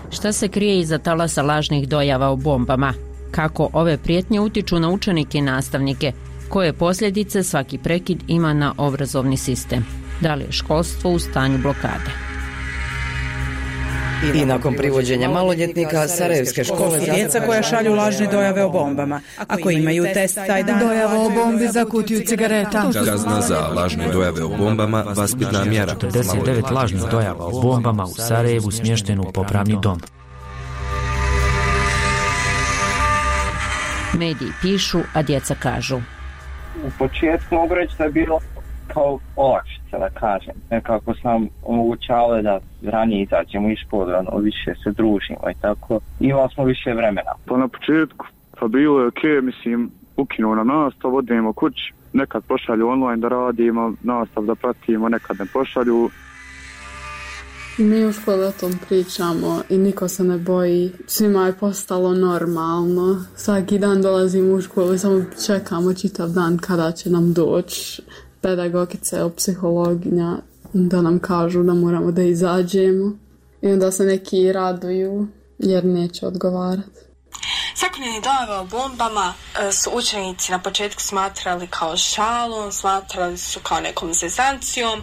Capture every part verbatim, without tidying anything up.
Šta se krije iza talasa lažnih dojava o bombama? Kako ove prijetnje utiču na učenike i nastavnike? Koje posljedice svaki prekid ima na obrazovni sistem? Da li je školstvo u stanju blokade? I nakon privođenja maloljetnika sarajevske škole, djeca koja šalju lažne dojave o bombama. Ako imaju test taj dan, dojava o bombi za kutiju cigareta. Kazna za lažne dojave o bombama, vaspitna mjera. četrdeset devet lažnih dojava o bombama u Sarajevu smještenu u popravni dom. Mediji pišu, a djeca kažu. U početku mogu reći da je bilo kao olakšica, da kažem. Nekako sam omogućavao da ranije izađemo iz škole, ono, više se družimo i tako. Imali smo više vremena. Pa na početku, pa bilo je okej, okay, mislim, ukinuo na nastav, odemo kući, nekad pošalju online da radimo, nastav da pratimo, nekad ne pošalju. Mi u školi o tom pričamo i niko se ne boji. Svima je postalo normalno. Svaki dan dolazimo u školu i samo čekamo čitav dan kada će nam doći pedagogice o psihologinja da nam kažu da moramo da izađemo. I onda se neki raduju jer neće odgovarati. Svakodnevne dojave o bombama su učenici na početku smatrali kao šalom, smatrali su kao nekom zezancijom.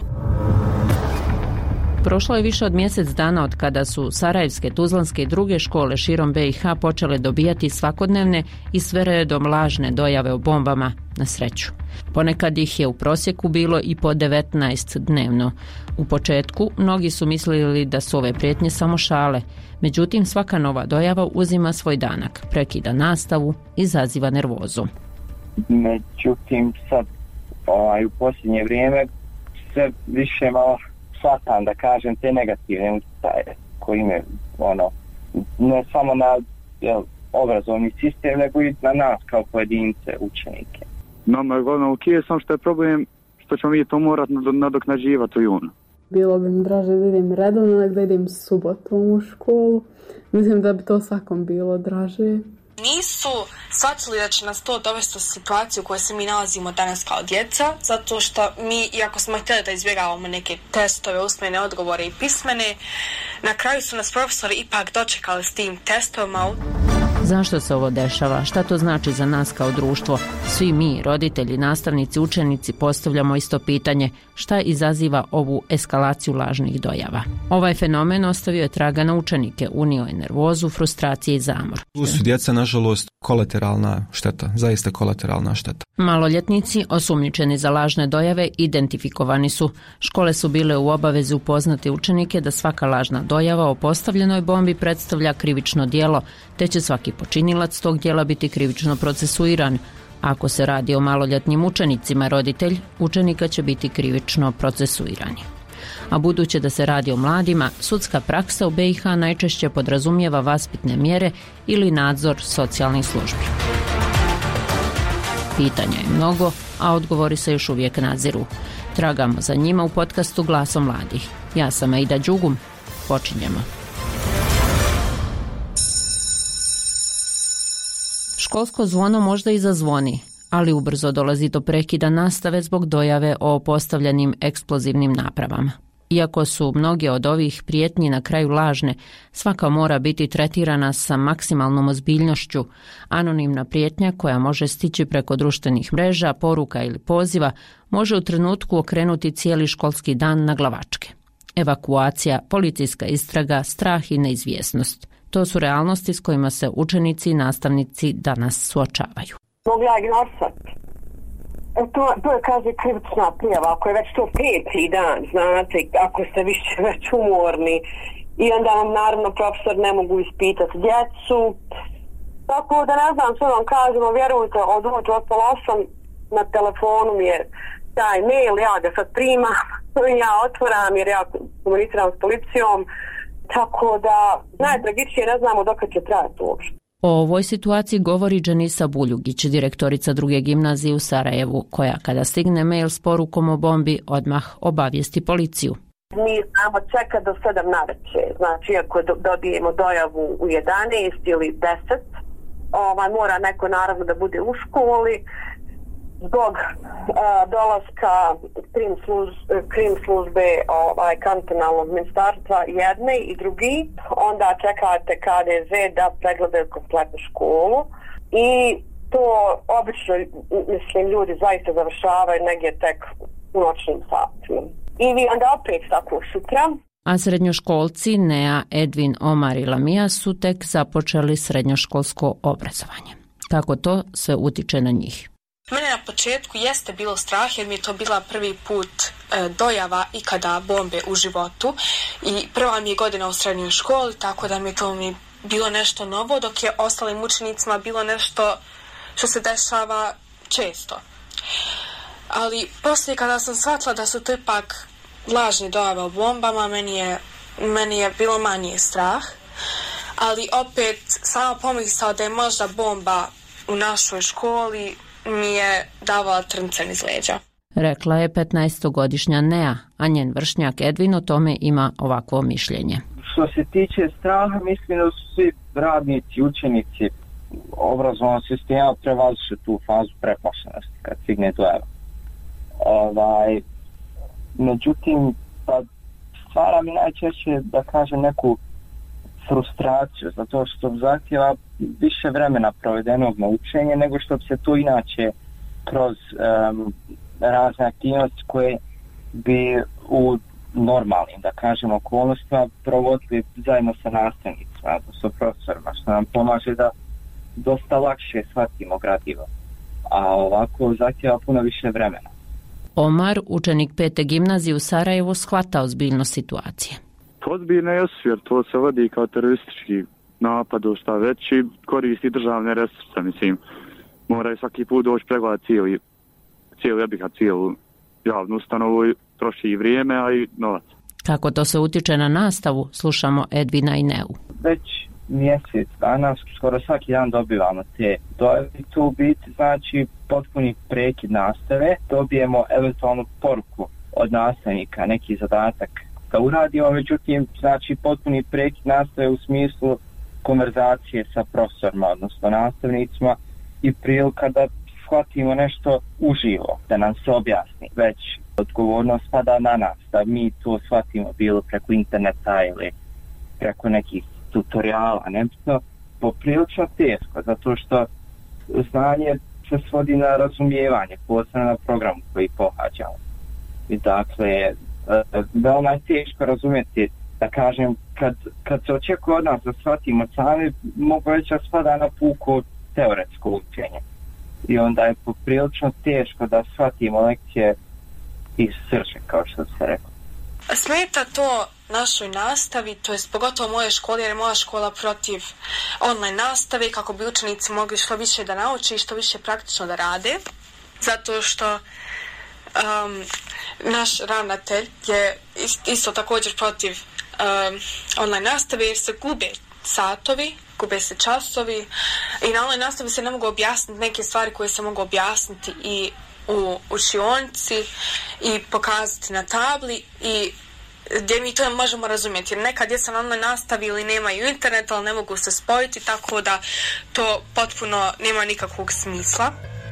Prošlo je više od mjesec dana od kada su sarajevske, tuzlanske i druge škole širom B i H počele dobijati svakodnevne i sve redom lažne dojave o bombama, na sreću. Ponekad ih je u prosjeku bilo i po devetnaest dnevno. U početku mnogi su mislili da su ove prijetnje samo šale, međutim svaka nova dojava uzima svoj danak, prekida nastavu, izaziva nervozu. Međutim sad ovaj, u posljednje vrijeme sve više malo shvatam, da kažem, te negativne utjecaje koji imaju, ono, ne samo na jel, obrazovni sistem, nego i na nas kao pojedince, učenike. Nama je glavno ok, sam što je problem što ćemo mi to morati nadoknađivati u junu. Bilo bi mi draže da idem redovno, nego da idem subotom u školu. Mislim da bi to svakom bilo draže. Nisu shvatili da će nas to dovesti u situaciju u kojoj se mi nalazimo danas kao djeca, zato što mi, iako smo htjeli da izbjegavamo neke testove, usmene odgovore i pismene, na kraju su nas profesori ipak dočekali s tim testovima. Zašto se ovo dešava? Šta to znači za nas kao društvo? Svi mi, roditelji, nastavnici, učenici, postavljamo isto pitanje: šta izaziva ovu eskalaciju lažnih dojava? Ovaj fenomen ostavio je traga na učenike, unio je nervozu, frustracije i zamor. Tu su djeca, nažalost, kolateralna šteta, zaista kolateralna šteta. Maloljetnici, osumnjičeni za lažne dojave, identifikovani su. Škole su bile u obavezi upoznati učenike da svaka lažna dojava o postavljenoj bombi predstavlja krivično djelo, te će svaki počinilac tog djela biti krivično procesuiran. Ako se radi o maloljetnim učenicima, roditelj učenika će biti krivično procesuirani. A budući da se radi o mladima, sudska praksa u B i H najčešće podrazumijeva vaspitne mjere ili nadzor socijalnih službi. Pitanja je mnogo, a odgovori se još uvijek nadziru. Tragamo za njima u podcastu Glasom mladih. Ja sam Aida Đugum. Počinjemo. Školsko zvono možda i zazvoni, ali ubrzo dolazi do prekida nastave zbog dojave o postavljenim eksplozivnim napravama. Iako su mnoge od ovih prijetnji na kraju lažne, svaka mora biti tretirana sa maksimalnom ozbiljnošću. Anonimna prijetnja koja može stići preko društvenih mreža, poruka ili poziva može u trenutku okrenuti cijeli školski dan na glavačke. Evakuacija, policijska istraga, strah i neizvjesnost. To su realnosti s kojima se učenici i nastavnici danas suočavaju. Mogu ja ignorisati. To, to je, kaže, krivična prijava, ako je već to peti dan, znate, ako ste više već umorni. I onda vam, naravno, profesor ne mogu ispitati djecu. Tako da ne znam što vam kažemo, vjerujte, od uveče od pola osam na telefonu mi je taj mail, ja ga sad primam, ja otvoram jer ja komuniciram s policijom. Tako da najtragičnije ne znamo dok će trajati uopšte. O ovoj situaciji govori Dženisa Buljugić, direktorica druge gimnazije u Sarajevu, koja kada stigne mail s porukom o bombi odmah obavijesti policiju. Mi znamo čeka do sedam navečer, znači ako dobijemo dojavu u jedanaest ili deset, ovaj, mora neko naravno da bude u školi zbog uh, dolaska krim, služ, krim službe ovaj, kantonalnog ministarstva jedne i drugi, onda čekate K D Z da pregledaju kompletnu školu i to obično, mislim, ljudi zaista završavaju negdje tek u noćnim satima. I vi onda opet tako sutra. A srednjoškolci Nea, Edvin, Omar i Lamija su tek započeli srednjoškolsko obrazovanje. Kako to sve utiče na njih? Mene na početku jeste bilo strah jer mi je to bila prvi put e, dojava ikada bombe u životu i prva mi je godina u srednjoj školi, tako da mi je to mi bilo nešto novo, dok je ostalim učenicima bilo nešto što se dešava često. Ali poslije kada sam shvatila da su to ipak lažne dojave o bombama, meni je, meni je bilo manje strah, ali opet sama pomisao da je možda bomba u našoj školi mi je davala trncen iz leđa. Rekla je petnaestogodišnja Nea, a njen vršnjak Edvin o tome ima ovakvo mišljenje. Što se tiče straha, mislim da su svi radnici, učenici obrazovnog sistema prevazišli tu fazu preplašenosti kad stigne dojava. Ovaj, međutim, pa stvara mi najčešće, da kažem, neku frustraciju, zato što zahtjeva više vremena provedenog na učenje nego što bi se to inače kroz um, razne aktivnosti koje bi u normalnim, da kažem, okolnostima provodili zajedno sa nastavnicima, sa profesorima, što nam pomaže da dosta lakše shvatimo gradivo. A ovako zahtjeva puno više vremena. Omar, učenik pete gimnazije u Sarajevu, shvata ozbiljnost situacije. Ozbiljno je, jer to se vodi kao teroristički napad, šta već i koristi državne resurse, mislim. Moraju svaki put doći pregledati cijeli, cijeli jebiha, cijelu javnu ustanovu, troši i vrijeme, a i novac. Kako to se utiče na nastavu, slušamo Edvina i Neu. Već mjesec danas, skoro svaki dan dobivamo te dojave. Tu biti znači potpuni prekid nastave, dobijemo eventualnu poruku od nastavnika, neki zadatak da uradimo, međutim, znači potpuni prekid nastave u smislu konverzacije sa profesorima, odnosno nastavnicima i prilika da shvatimo nešto uživo, da nam se objasni. Već odgovornost pada na nas, da mi to shvatimo bilo preko interneta ili preko nekih tutoriala, nebitno, poprilično teško, zato što znanje se svodi na razumijevanje, posebno na programu koji pohađamo. I dakle, veoma je teško razumjeti, da kažem, kad, kad se očekuje od nas da shvatimo sami, mogu reći da spada na puko teoretsko učenje. I onda je poprilično teško da shvatimo lekcije iz srce, kao što se rekao. Smeta to našoj nastavi, to je pogotovo moje škole, jer je moja škola protiv online nastave, kako bi učenici mogli što više da nauče i što više praktično da rade, zato što um, naš ravnatelj je isto također protiv um, online nastave, jer se gube satovi, gube se časovi i na online nastavi se ne mogu objasniti neke stvari koje se mogu objasniti i u učionici i pokazati na tabli i gdje mi to možemo razumjeti. Jer nekad djeca na online nastavi ili nemaju internet, ali ne mogu se spojiti, tako da to potpuno nema nikakvog smisla.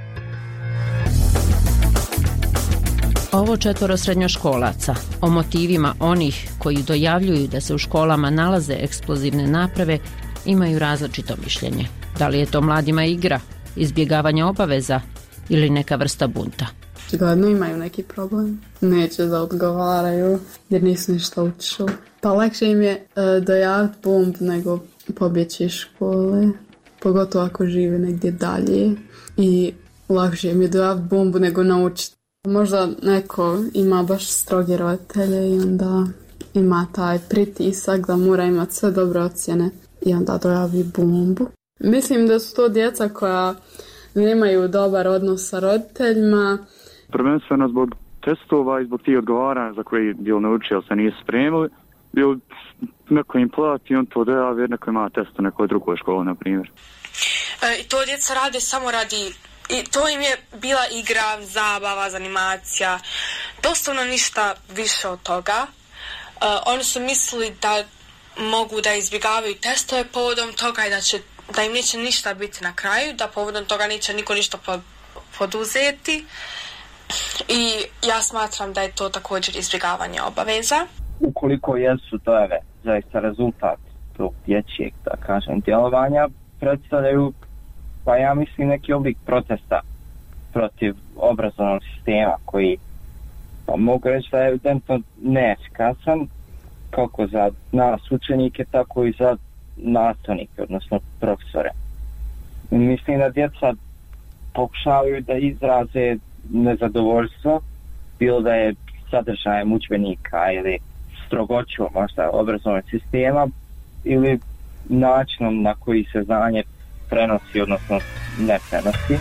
Ovo četvoro srednjoškolaca o motivima onih koji dojavljuju da se u školama nalaze eksplozivne naprave imaju različito mišljenje. Da li je to mladima igra, izbjegavanje obaveza ili neka vrsta bunta? Gledno imaju neki problem. Neće da odgovaraju jer nisu ništa učili. Pa lakše im je e, dojaviti bomb nego pobjeći iz škole. Pogotovo ako žive negdje dalje. I lakše im je dojaviti bombu nego naučiti. Možda neko ima baš stroge roditelje i onda ima taj pritisak da mora imati sve dobre ocjene i onda dojavi bombu. Mislim da su to djeca koja nemaju dobar odnos sa roditeljima. Prvenstveno zbog testova i zbog tih odgovaranja za koji dio naučio se nisu spremili. Bil neko im plati, on to dojavi jer neko ima test u nekoj drugoj školi, na primjer. E, I to djeca rade samo radi, i to im je bila igra, zabava, zanimacija, doslovno ništa više od toga. E, oni su mislili da mogu da izbjegavaju testove povodom toga i da, će, da im neće ništa biti na kraju, da povodom toga neće niko ništa poduzeti i ja smatram da je to također izbjegavanje obaveza. Ukoliko jesu dojave zaista rezultat tog dječjeg, da kažem, djelovanja, predstavljaju, pa ja mislim, neki oblik protesta protiv obrazovnog sistema koji, pa mogu reći da je evidentno neefikasan kako za nas učenike, tako i za nastavnike, odnosno profesore. Mislim da djeca pokušavaju da izraze nezadovoljstvo, bilo da je sadržajem udžbenika ili strogoćom možda obrazovnog sistema ili načinom na koji se znanje prenosi, odnosno ne prenosi.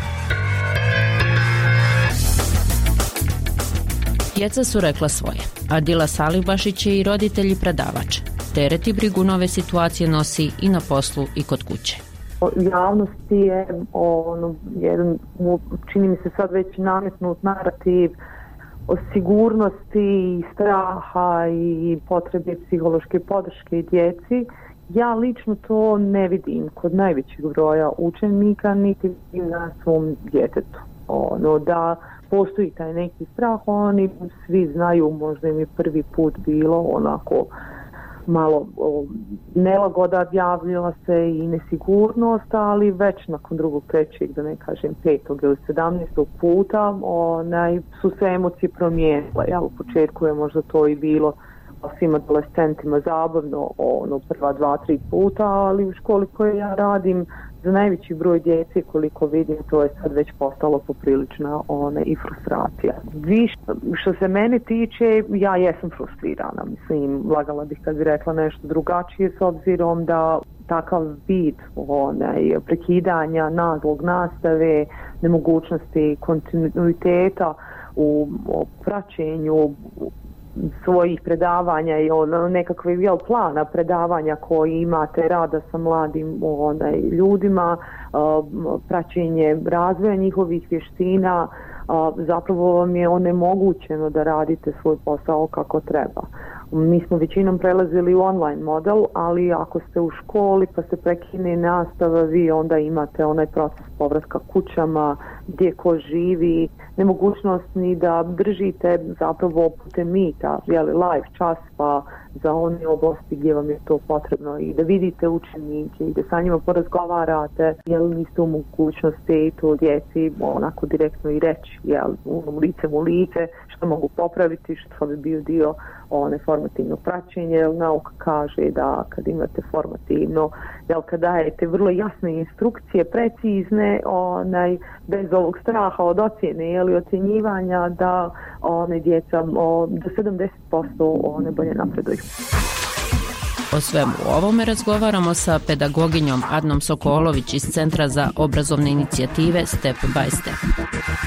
Djeca su rekla svoje. Adila Salibašić je i roditelj i predavač. Teret i brigu nove situacije nosi i na poslu i kod kuće. Javnosti je ono, jedan, čini mi se sad već nametnut narativ o sigurnosti i straha i potrebe psihološke podrške djeci. Ja lično to ne vidim kod najvećeg broja učenika, niti vidim na svom djetetu. Ono, da postoji taj neki strah, oni svi znaju, možda im je prvi put bilo onako malo o, nelagoda, javljala se i nesigurnost, ali već nakon drugog, trećeg, da ne kažem petog ili sedamnaestog puta onaj, su se emocije promijenile. Ja, u početku je možda to i bilo svim adolescentima zabavno, ono, prva dva, tri puta, ali u školi koje ja radim, za najveći broj djece, koliko vidim, to je sad već postalo poprilična ona, i frustracija. Više, što se mene tiče, ja jesam frustrirana. Mislim, lagala bih kad bi rekla nešto drugačije, s obzirom da takav vid onaj, prekidanja naglog nastave, nemogućnosti kontinuiteta u praćenju svojih predavanja i ono, nekakve jel, plana predavanja koji imate, rada sa mladim onaj, ljudima, uh, praćenje razvoja njihovih vještina, uh, zapravo vam je onemogućeno da radite svoj posao kako treba. Mi smo većinom prelazili u online model, ali ako ste u školi pa se prekine nastava, vi onda imate onaj proces povratka kućama, gdje ko živi, nemogućnost ni da držite zapravo putem mita, jeli, live čas pa za one oblasti gdje vam je to potrebno i da vidite učenike i da sa njima porazgovarate, jel niste u mogućnosti to djeci onako direktno i reći, jel, u lice mu lice, što mogu popraviti, što bi bio dio one formativno praćenje, jer nauka kaže da kad imate formativno, jel, kad dajete vrlo jasne instrukcije, precizne, onaj, bez ovog straha od ocjene ili ocjenjivanja, da one djeca o, do sedamdeset posto one bolje napreduju. O svemu ovome razgovaramo sa pedagoginjom Adnom Sokolović iz Centra za obrazovne inicijative Step by Step.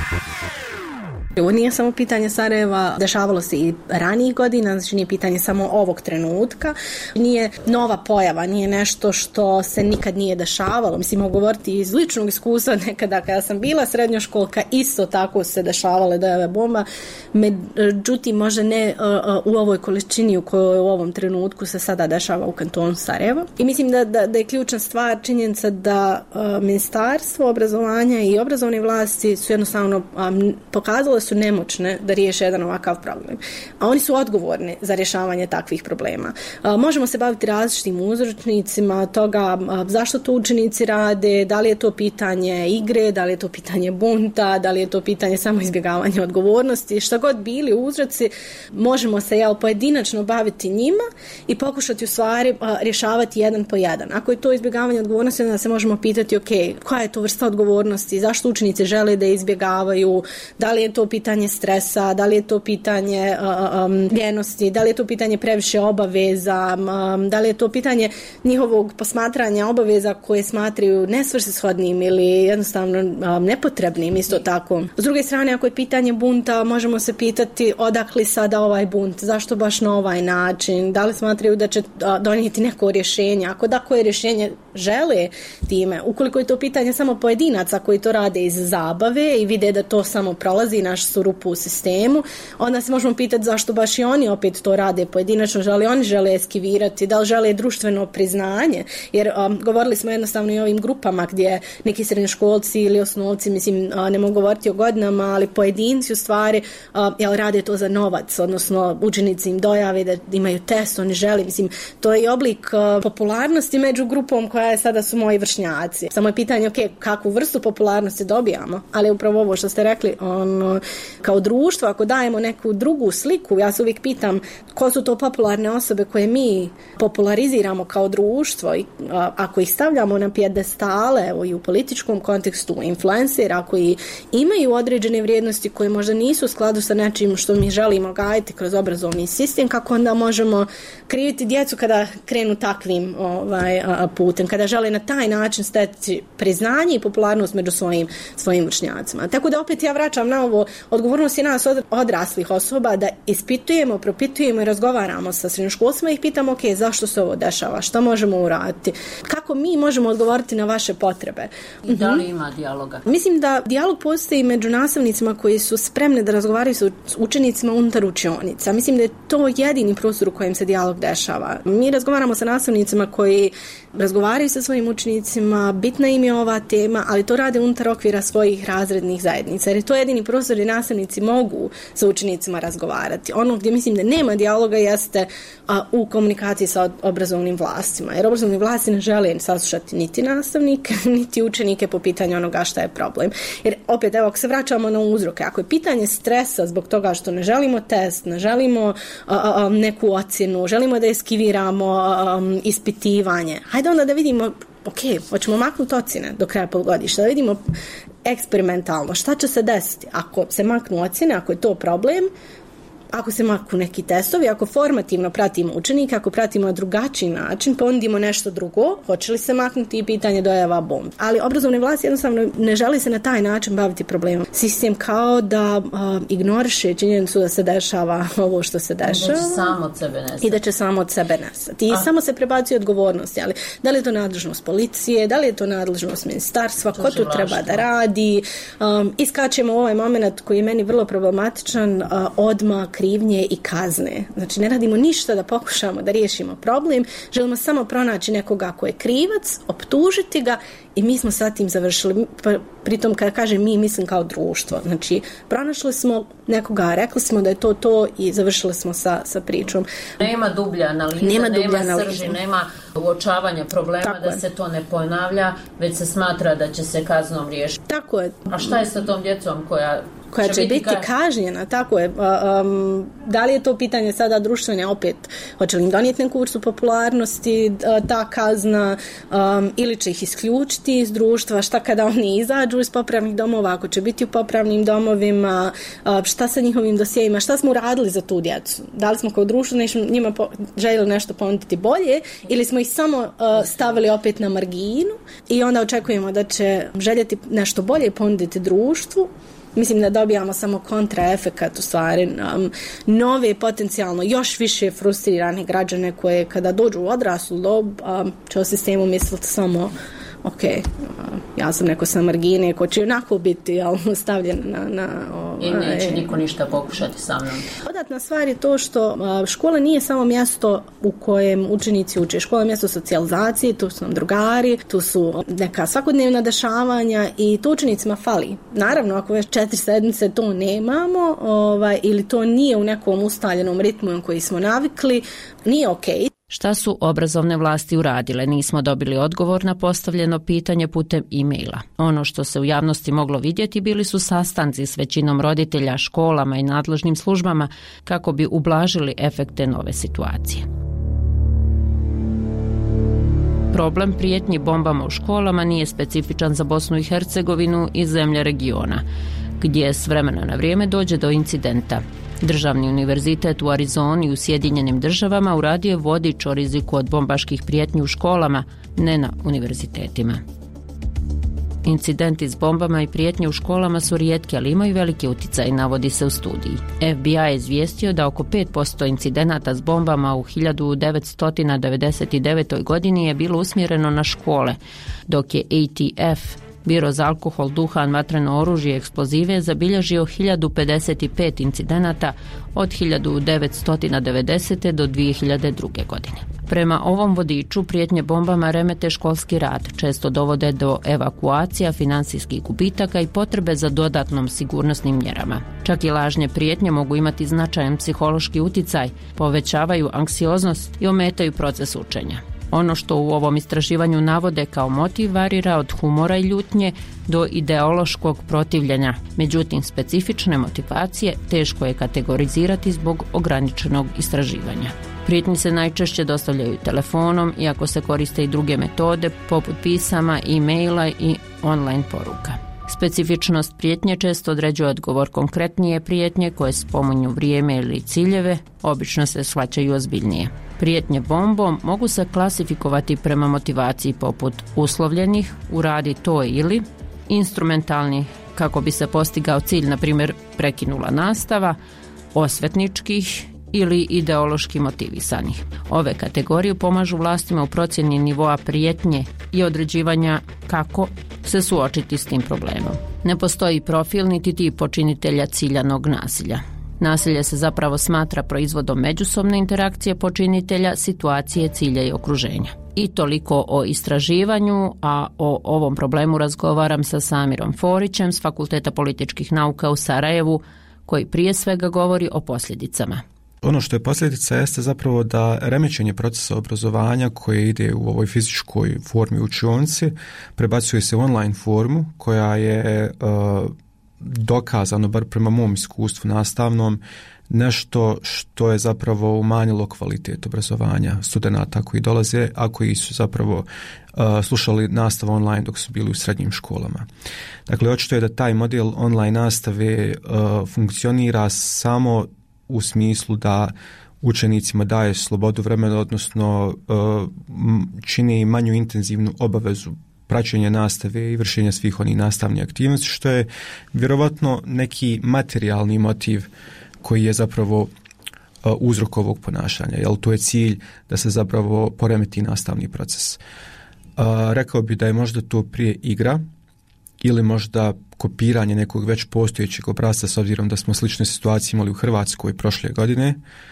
Ovo nije samo pitanje Sarajeva, dešavalo se i ranijih godina, znači nije pitanje samo ovog trenutka, nije nova pojava, nije nešto što se nikad nije dešavalo. Mislim, mogu govoriti iz ličnog iskustva, nekada kada sam bila srednjoškolka, isto tako se dešavale dojave bomba, međutim možda ne uh, u ovoj količini u kojoj u ovom trenutku se sada dešava u kantonu Sarajevo. I mislim da, da, da je ključna stvar činjenica da uh, Ministarstvo obrazovanja i obrazovne vlasti su jednostavno um, pokazale su nemoćne da riješe jedan ovakav problem. A oni su odgovorni za rješavanje takvih problema. A, možemo se baviti različitim uzročnicima toga a, zašto to učenici rade, da li je to pitanje igre, da li je to pitanje bunta, da li je to pitanje samo izbjegavanja odgovornosti, šta god bili uzroci, možemo se jel, pojedinačno baviti njima i pokušati u stvari a, rješavati jedan po jedan. Ako je to izbjegavanje odgovornosti, onda se možemo pitati ok, koja je to vrsta odgovornosti, zašto učenici žele da izbjegavaju, da li je to pitanje stresa, da li je to pitanje uh, um, ljenosti, da li je to pitanje previše obaveza, um, da li je to pitanje njihovog posmatranja obaveza koje smatraju nesvrsishodnim ili jednostavno um, nepotrebnim isto tako. S druge strane, ako je pitanje bunta, možemo se pitati odakle sada ovaj bunt, zašto baš na ovaj način, da li smatraju da će uh, donijeti neko rješenje, ako da koje rješenje žele time, ukoliko je to pitanje samo pojedinaca koji to rade iz zabave i vide da to samo prolazi naš su rupu u sistemu, onda se možemo pitati zašto baš i oni opet to rade pojedinačno, da li oni žele eskivirati, da li žele društveno priznanje, jer um, govorili smo jednostavno i o ovim grupama gdje neki srednjoškolci ili osnovci, mislim, uh, ne mogu govoriti o godinama, ali pojedinci u stvari uh, jel, rade to za novac, odnosno učenici im dojave da imaju test, oni žele, mislim, to je i oblik uh, popularnosti među grupom koja je sada su moji vršnjaci. Samo je pitanje, ok, kakvu vrstu popularnosti dobijamo, ali upravo ovo što ste rekli, ono, kao društvo, ako dajemo neku drugu sliku, ja se uvijek pitam ko su to popularne osobe koje mi populariziramo kao društvo i a, ako ih stavljamo na pijedestale, evo i u političkom kontekstu, influencera koji imaju određene vrijednosti koje možda nisu u skladu sa nečim što mi želimo gajiti kroz obrazovni sistem, kako onda možemo kriviti djecu kada krenu takvim ovaj, a, putem, kada žele na taj način steći priznanje i popularnost među svojim, svojim vršnjacima. Tako da opet ja vraćam na ovo, odgovornost je nas od, odraslih osoba da ispitujemo, propitujemo i razgovaramo sa srednjoškolcima i ih pitamo, ok, zašto se ovo dešava, što možemo uraditi, kako mi možemo odgovoriti na vaše potrebe. I da li ima dijaloga? Mislim da dijalog postoji među nastavnicima koji su spremni da razgovaraju sa učenicima unutar učionica. Mislim da je to jedini prostor u kojem se dijalog dešava. Mi razgovaramo sa nastavnicima koji razgovaraju sa svojim učenicima, bitna im je ova tema, ali to rade unutar okvira svojih razrednih zajednica, jer je to jedini prostor gdje nastavnici mogu sa učenicima razgovarati. Ono gdje mislim da nema dijaloga jeste a, u komunikaciji sa obrazovnim vlastima, jer obrazovni vlasti ne žele saslušati niti nastavnike, niti učenike po pitanju onoga šta je problem. Jer opet, evo, ako se vraćamo na uzroke, ako je pitanje stresa zbog toga što ne želimo test, ne želimo a, a, neku ocjenu, želimo da eskiviramo a, a, ispitivanje, hajde onda da vidimo, ok, hoćemo maknuti ocjene do kraja polugodišta, da vidimo eksperimentalno šta će se desiti ako se maknu ocjene, ako je to problem, ako se maknu neki testovi, ako formativno pratimo učenike, ako pratimo na drugačiji način, ponudimo nešto drugo, hoće li se maknuti i pitanje dojava bomb. Ali obrazovne vlasti jednostavno ne želi se na taj način baviti problemom. Sistem kao da uh, ignoriše činjenicu da se dešava ovo što se dešava. Da će samo od sebe nestati. I da će samo od sebe nestati. I A. samo se prebacuje odgovornosti. Ali da li je to nadležnost policije, da li je to nadležnost ministarstva, to ko tu treba da radi. Um, iskačemo u ovaj moment koji je meni vrlo problematičan, uh, odmah krivnje i kazne. Znači, ne radimo ništa da pokušamo da riješimo problem, želimo samo pronaći nekoga ko je krivac, optužiti ga i mi smo sa tim završili. Pritom, kada kažem mi, mislim kao društvo. Znači, pronašli smo nekoga, rekli smo da je to to i završili smo sa, sa pričom. Nema dublja analiza, nema, nema analiza. Srži, nema uočavanja problema. Tako da je. Se to ne ponavlja, već se smatra da će se kaznom riješiti. Tako je. A šta je sa tom djecom koja koja će, će biti ka... kažnjena, tako je. Um, da li je to pitanje sada društvene, opet, hoće li im donijeti neku vrstu popularnosti ta kazna, um, ili će ih isključiti iz društva, šta kada oni izađu iz popravnih domova, ako će biti u popravnim domovima, uh, šta sa njihovim dosjejima, šta smo uradili za tu djecu. Da li smo kao društvo nešto, njima po, željeli nešto ponuditi bolje ili smo ih samo uh, stavili opet na marginu i onda očekujemo da će željeti nešto bolje ponuditi društvu. Mislim da dobijamo samo kontraefekat, u stvari, um, nove potencijalno još više frustrirane građane koje kada dođu u odraslu dob um, će o sistemu misliti samo ok, uh, ja sam neko sa margine ko će onako biti stavljen na... na I neće niko ništa pokušati sa mnom. Dodatna stvar je to što uh, škola nije samo mjesto u kojem učenici uče. Škola je mjesto socijalizacije, tu su nam drugari, tu su neka svakodnevna dešavanja i to učenicima fali. Naravno, ako već četiri sedmice to nemamo ovaj, ili to nije u nekom ustaljenom ritmu koji smo navikli, nije ok. Šta su obrazovne vlasti uradile? Nismo dobili odgovor na postavljeno pitanje putem e-maila. Ono što se u javnosti moglo vidjeti bili su sastanci s većinom roditelja, školama i nadležnim službama kako bi ublažili efekte nove situacije. Problem prijetnji bombama u školama nije specifičan za Bosnu i Hercegovinu i zemlje regiona, gdje s vremena na vrijeme dođe do incidenta. Državni univerzitet u Arizoni u Sjedinjenim državama uradio je vodič o riziku od bombaških prijetnji u školama, ne na univerzitetima. Incidenti s bombama i prijetnje u školama su rijetki, ali imaju veliki utjecaj, navodi se u studiji. F B I je izvijestio da oko pet posto incidenata s bombama u hiljadu devetsto devedeset devetoj. godini je bilo usmjereno na škole, dok je A T F Biro za alkohol, duhan, vatreno oružje i eksplozive zabilježio hiljadu pedeset pet incidenata od hiljadu devetsto devedesete. do dvije hiljade druge. godine. Prema ovom vodiču prijetnje bombama remete školski rad, često dovode do evakuacija, financijskih gubitaka i potrebe za dodatnom sigurnosnim mjerama. Čak i lažne prijetnje mogu imati značajan psihološki uticaj, povećavaju anksioznost i ometaju proces učenja. Ono što u ovom istraživanju navode kao motiv varira od humora i ljutnje do ideološkog protivljenja. Međutim, specifične motivacije teško je kategorizirati zbog ograničenog istraživanja. Prijetnje se najčešće dostavljaju telefonom, iako se koriste i druge metode poput pisama, e-maila i online poruka. Specifičnost prijetnje često određuje odgovor. Konkretnije prijetnje koje spominju vrijeme ili ciljeve obično se shvaćaju ozbiljnije. Prijetnje bombom mogu se klasifikovati prema motivaciji poput uslovljenih, uradi to ili, instrumentalnih kako bi se postigao cilj, na primjer prekinula nastava, osvetničkih ili ideološki motivisanih. Ove kategorije pomažu vlastima u procjeni nivoa prijetnje i određivanja kako se suočiti s tim problemom. Ne postoji profil niti tip počinitelja ciljanog nasilja. Nasilje se zapravo smatra proizvodom međusobne interakcije počinitelja, situacije, cilja i okruženja. I toliko o istraživanju, a o ovom problemu razgovaram sa Samirom Forićem s Fakulteta političkih nauka u Sarajevu, koji prije svega govori o posljedicama. Ono što je posljedica jeste zapravo da remećenje procesa obrazovanja koje ide u ovoj fizičkoj formi učionici prebacuje se u online formu koja je uh, dokazano, bar prema mom iskustvu nastavnom, nešto što je zapravo umanjilo kvalitet obrazovanja studenata koji dolaze, a koji su zapravo uh, slušali nastavu online dok su bili u srednjim školama. Dakle, očito je da taj model online nastave uh, funkcionira samo u smislu da učenicima daje slobodu vremena, odnosno uh, čini manju intenzivnu obavezu praćenja nastave i vršenja svih onih nastavnih aktivnosti, što je vjerovatno neki materijalni motiv koji je zapravo uh, uzrok ovog ponašanja, jer to je cilj da se zapravo poremeti nastavni proces. Uh, rekao bi da je možda to prije igra ili možda kopiranje nekog već postojećeg obrasca, s obzirom da smo slične situacije imali u Hrvatskoj prošle godine.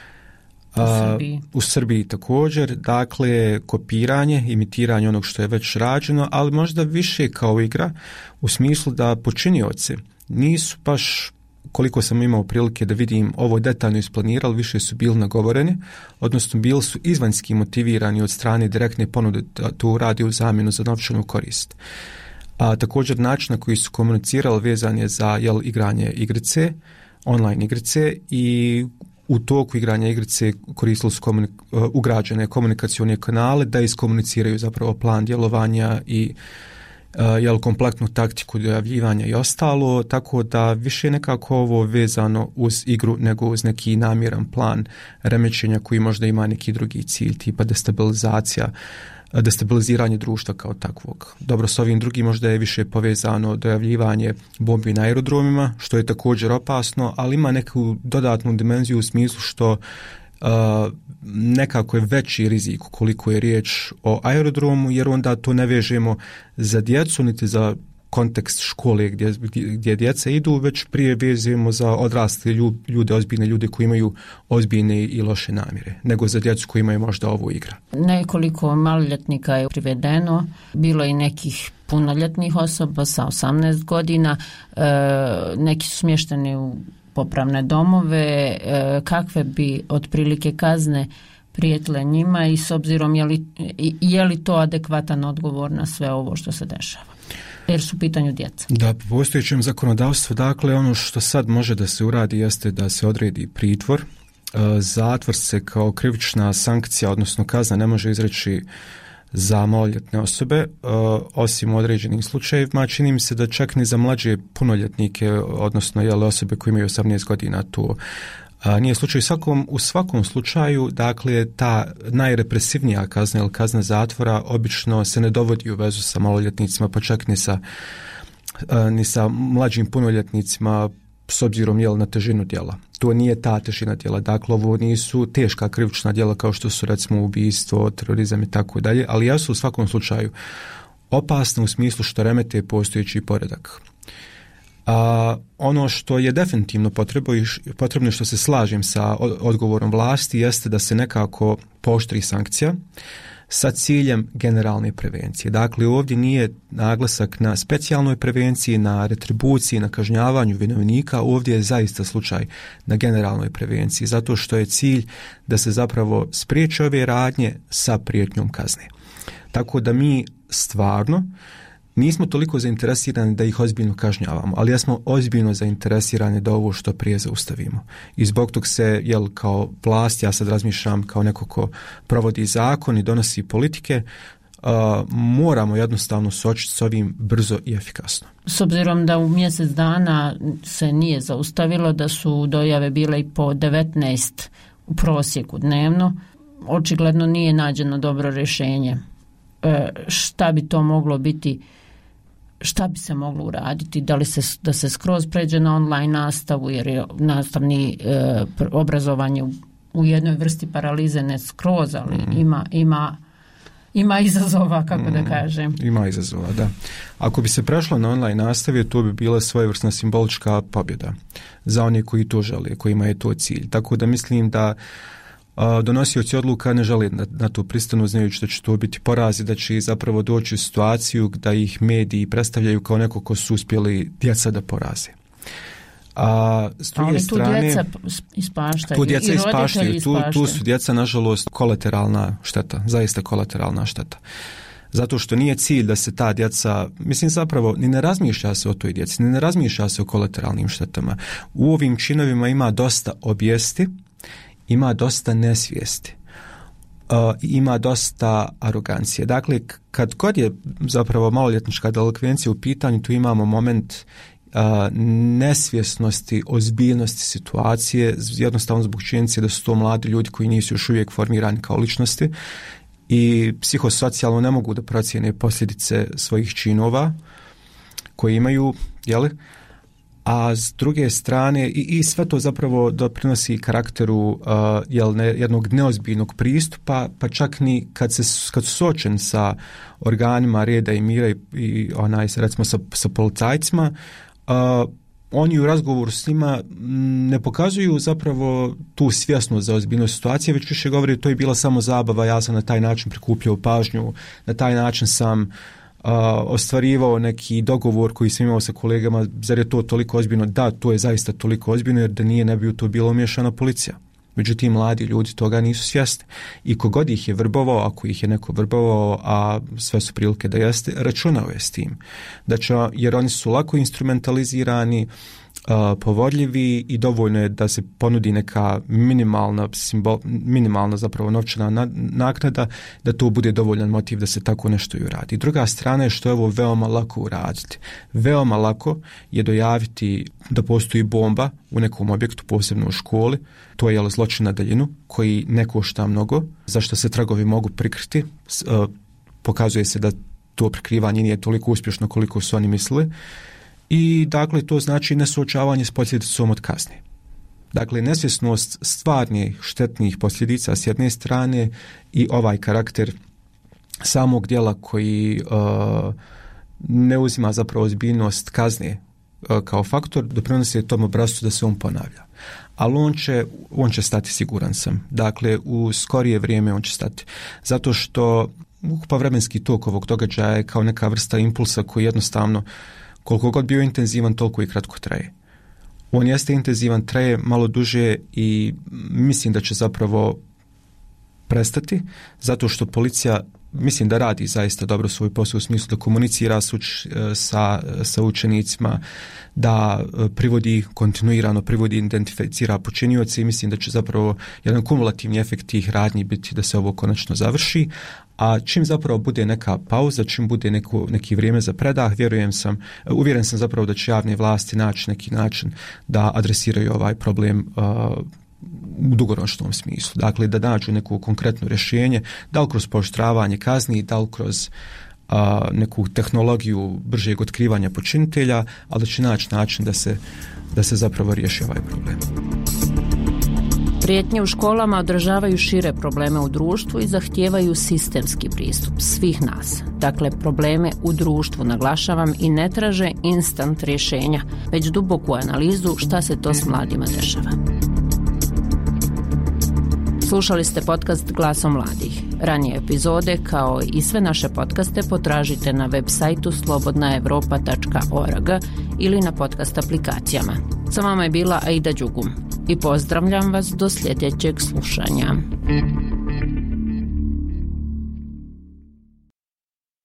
U Srbiji. Uh, u Srbiji također, dakle kopiranje, imitiranje onog što je već rađeno, ali možda više kao igra u smislu da počinioci nisu baš, koliko sam imao prilike da vidim, ovo detaljno isplanirali, više su bili nagovoreni, odnosno bili su izvanjski motivirani od strane direktne ponude da to uradi u zamjenu za novčanu korist. A također način na koji su komunicirali vezan je za jel, igranje igrice, online igrice, i u toku igranja igrice koristili su komunik- ugrađene komunikacione kanale da iskomuniciraju zapravo plan djelovanja i uh, jel, kompletnu taktiku dojavljivanja i ostalo, tako da više nekako ovo vezano uz igru nego uz neki namjeran plan remećenja koji možda ima neki drugi cilj, tipa destabilizacija, destabiliziranje društva kao takvog. Dobro, s ovim drugim možda je više povezano dojavljivanje bombi na aerodromima, što je također opasno, ali ima neku dodatnu dimenziju u smislu što uh, nekako je veći rizik koliko je riječ o aerodromu, jer onda to ne vežemo za djecu niti za kontekst škole gdje, gdje djeca idu, već prije vezujemo za odrasle ljude, ozbiljne ljude koji imaju ozbiljne i loše namjere, nego za djecu koji imaju možda ovo igra. Nekoliko maloljetnika je privedeno, bilo i nekih punoljetnih osoba sa osamnaest godina, e, neki su smješteni u popravne domove, e, kakve bi otprilike kazne prijetile njima i s obzirom je li, je li to adekvatan odgovor na sve ovo što se dešava? Jer su u pitanju djeca. Da, po postojećem zakonodavstvu, dakle, ono što sad može da se uradi jeste da se odredi pritvor. Zatvor se kao krivična sankcija, odnosno kazna, ne može izreći za maloljetne osobe, osim u određenim slučajevima. Čini mi se da čak ni za mlađe punoljetnike, odnosno jele, osobe koje imaju osamnaest godina, to A, nije slučaj. Svakom, u svakom slučaju, dakle, ta najrepresivnija kazna ili kazna zatvora obično se ne dovodi u vezu sa maloljetnicima, pa čak ni sa, a, ni sa mlađim punoljetnicima, s obzirom jel, na težinu djela. To nije ta težina djela. Dakle, ovo nisu teška krivična djela kao što su recimo ubijstvo, terorizam i tako dalje, ali jesu u svakom slučaju opasne u smislu što remete postojeći poredak. A ono što je definitivno potrebno i što se slažem sa odgovorom vlasti jeste da se nekako pooštri sankcija sa ciljem generalne prevencije. Dakle, ovdje nije naglasak na specijalnoj prevenciji, na retribuciji, na kažnjavanju vinovnika, ovdje je zaista slučaj na generalnoj prevenciji, zato što je cilj da se zapravo spriječe ove radnje sa prijetnjom kazne. Tako da mi stvarno nismo toliko zainteresirani da ih ozbiljno kažnjavamo, ali ja smo ozbiljno zainteresirani da ovo što prije zaustavimo. I zbog tog se, jel, kao vlast, ja sad razmišljam kao neko ko provodi zakon i donosi politike, uh, moramo jednostavno suočiti s ovim brzo i efikasno. S obzirom da u mjesec dana se nije zaustavilo, da su dojave bile i po devetnaest u prosjeku dnevno, očigledno nije nađeno dobro rješenje. E, šta bi to moglo biti? Šta bi se moglo uraditi? Da li se, da se skroz pređe na online nastavu, jer je nastavni e, obrazovanje u, u jednoj vrsti paralize, ne skroz, ali mm. ima, ima, ima izazova, kako mm. da kažem. Ima izazova, da. Ako bi se prešlo na online nastavu, to bi bila svojevrsna simbolička pobjeda za one koji to žele, kojima je to cilj. Tako da mislim da donosioci odluka ne žele na, na to pristanu, znajući da će to biti porazi, da će zapravo doći u situaciju da ih mediji predstavljaju kao neko ko su uspjeli djeca da poraze. A s druge ali tu strane, djeca ispaštaju. Tu djeca i ispaštaju, tu, ispaštaju. tu su djeca nažalost kolateralna šteta, zaista kolateralna šteta. Zato što nije cilj da se ta djeca, mislim zapravo, ni ne razmišlja se o toj djeci, ni ne razmišlja se o kolateralnim štetama. U ovim činovima ima dosta obijesti, ima dosta nesvijesti, uh, ima dosta arogancije. Dakle, kad god je zapravo maloljetnička delikvencija u pitanju, tu imamo moment uh, nesvjesnosti, ozbiljnosti situacije, jednostavno zbog činjenice da su to mladi ljudi koji nisu još uvijek formirani kao ličnosti i psihosocijalno ne mogu da procijene posljedice svojih činova koji imaju, jeli? A s druge strane i, i sve to zapravo doprinosi karakteru uh, jel, ne, jednog neozbiljnog pristupa, pa čak ni kad, se, kad su suočeni sa organima reda i mira i, i onaj, recimo sa, sa policajcima, uh, oni u razgovoru s njima ne pokazuju zapravo tu svjesnost za ozbiljnost situacije, već više govori to je bila samo zabava, ja sam na taj način prikupljao pažnju, na taj način sam Uh, ostvarivao neki dogovor koji sam imao sa kolegama, zar je to toliko ozbiljno? Da, to je zaista toliko ozbiljno, jer da nije ne bi u to bila umiješana policija. Međutim, mladi ljudi toga nisu svjesni. I kogod ih je vrbovao, ako ih je neko vrbovao, a sve su prilike da jeste, računao je s tim. Da će, jer oni su lako instrumentalizirani, Uh, povodljivi i dovoljno je da se ponudi neka minimalna simbol, minimalna zapravo novčana na, naknada, da to bude dovoljan motiv da se tako nešto i uradi. Druga strana je što je ovo veoma lako uraditi. Veoma lako je dojaviti da postoji bomba u nekom objektu, posebno u školi, to je zločin na daljinu koji ne košta mnogo, zašto se tragovi mogu prikriti. Uh, pokazuje se da to prikrivanje nije toliko uspješno koliko su oni mislili. I dakle to znači nesuočavanje s posljedicom od kazne. Dakle, nesvjesnost stvarnih štetnih posljedica s jedne strane i ovaj karakter samog djela koji uh, ne uzima zapravo ozbiljnost kazne uh, kao faktor, doprinosi tom obrascu da se on ponavlja. Ali on će, on će stati, siguran sam. Dakle, u skorije vrijeme on će stati. Zato što ukupan vremenski tok ovog događaja je kao neka vrsta impulsa koji jednostavno koliko god bio intenzivan, toliko i kratko traje. On jeste intenzivan, traje malo duže i mislim da će zapravo prestati, zato što policija mislim da radi zaista dobro svoj posao u smislu da komunicira s uč, sa, sa učenicima, da privodi kontinuirano, privodi, identificira počinioce i mislim da će zapravo jedan kumulativni efekt tih radnji biti da se ovo konačno završi. A čim zapravo bude neka pauza, čim bude neko, neki vrijeme za predah, vjerujem sam, uvjeren sam zapravo da će javne vlasti naći neki način da adresiraju ovaj problem uh, u dugoročnom smislu. Dakle, da nađu neko konkretno rješenje, da li kroz pooštravanje kazni, da li kroz uh, neku tehnologiju bržeg otkrivanja počinitelja, ali da će naći način da se, da se zapravo riješi ovaj problem. Prijetnje u školama odražavaju šire probleme u društvu i zahtijevaju sistemski pristup svih nas. Dakle, probleme u društvu naglašavam i ne traže instant rješenja, već duboku analizu šta se to s mladima dešava. Slušali ste podcast Glasom mladih. Ranije epizode, kao i sve naše podcaste, potražite na web sajtu slobodna europa tačka org ili na podcast aplikacijama. Sa vama je bila Aida Đugum i pozdravljam vas do sljedećeg slušanja.